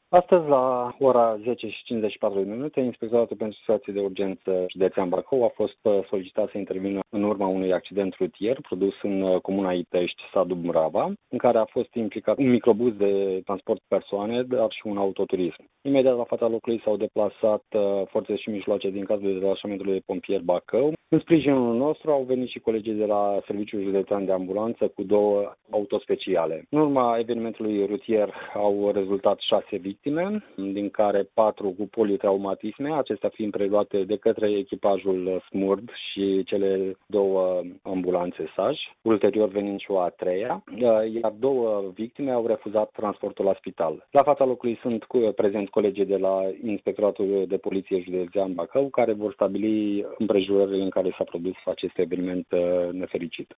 Astăzi, la ora 10:54, Inspectoratul pentru Situații de Urgență Județean Bacău a fost solicitat să intervină în urma unui accident rutier produs în comuna Itești, sat Dumbrava, în care a fost implicat un microbuz de transport persoane, dar și un autoturism. Imediat la fața locului s-au deplasat forțe și mijloace din cadrul detașamentului de pompieri Bacău. În sprijinul nostru au venit și colegii de la Serviciul Județean de Ambulanță cu 2 autospeciale. În urma evenimentului rutier au rezultat 6 victime, din care 4 cu politraumatisme, acestea fiind preluate de către echipajul SMURD și cele 2 ambulanțe SAJ, ulterior venind și o a 3-a, iar 2 victime au refuzat transportul la spital. La fața locului sunt prezenți colegii de la Inspectoratul de Poliție Județean Bacău, care vor stabili împrejurările în care s-a produs acest eveniment nefericit.